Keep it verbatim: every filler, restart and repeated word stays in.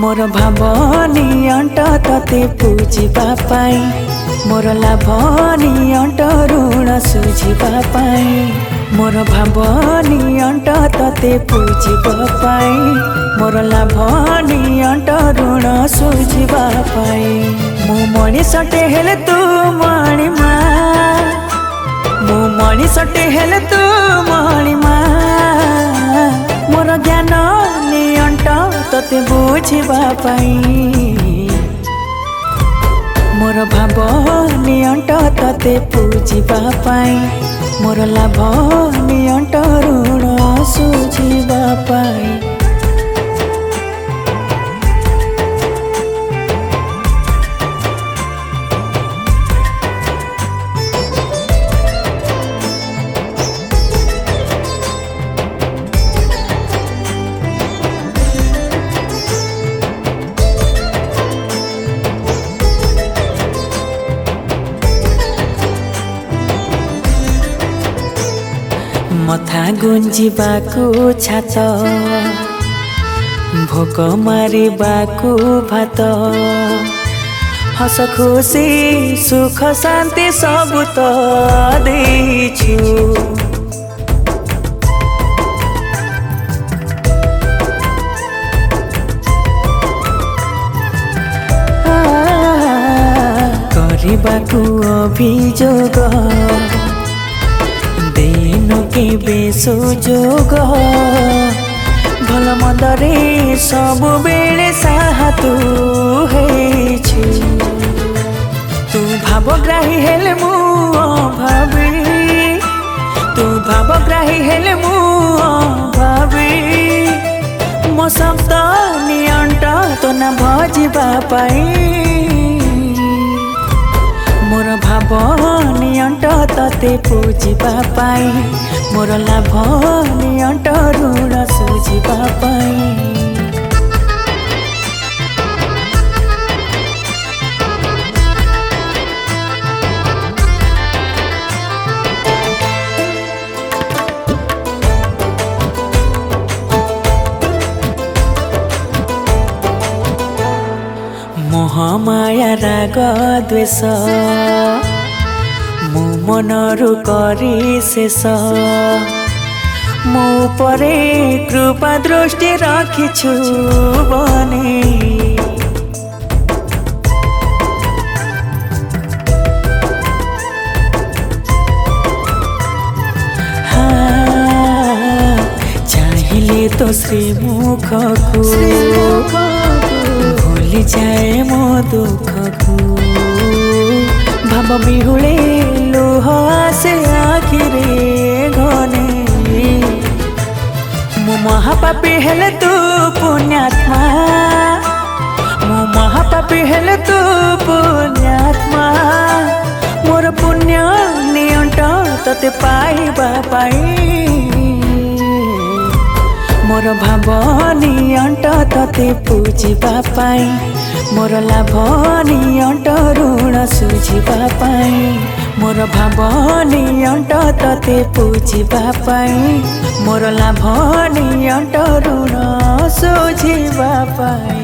मोर भावनी अंट तते पूजिबा पाई मोर लाभनी अंट ऋण सुझिबा पाई मोर भावनी अंट तते पूजिबा पाई मोर लाभनी अंट ऋण सुझिबा पाई मु मणिषटे हेले तू मणिमा मु मणिषटे हेले तू मणिमा मोर ज्ञान नियंट तते बुझिबा पाई मोर भाव नियंट तते पूजिबा पाई मोर लाभ नियंट ऋण सुझिबा पाई। मथा गुंजिबाकू छात भोक मारिबाकू भात हस खुशी सुख शांति सब तो देछु करिबाकू अभियोग केबे सुजोग भल मंदरे सब बेले साहा तू हेछु तू भावग्राही हेले मु भावी तू भावग्राही हेले मु भावी मो शब्द नियंट तो ना भजिबा पाई मोर भाव नियंट तते पूजिबा पाई मोर लाभ नियंट ऋण सुझिबा पाई। मोह माया राग द्वेष मो मनरु करी शेष मो परे कृपा दृष्टि रखिछु बने हाँ चाहिए तो श्रीमुख को भूली जाए मो दुख को भाव बिहुले लुह आसे आखिरे घने मो महापापी हेले तू पुण्यात्मा मो महापापी हेले तू पुण्यात्मा मोर पुण्य नियंट तते पाइबा पाई मोर भाव नियंट तते पूजिबा पाई मोर लाभ नियंट ऋण सुझिबा पाई मोर भाव नियंट तते पूजिबा पाई मोर लाभ नियंट ऋण सुझिबा पाई।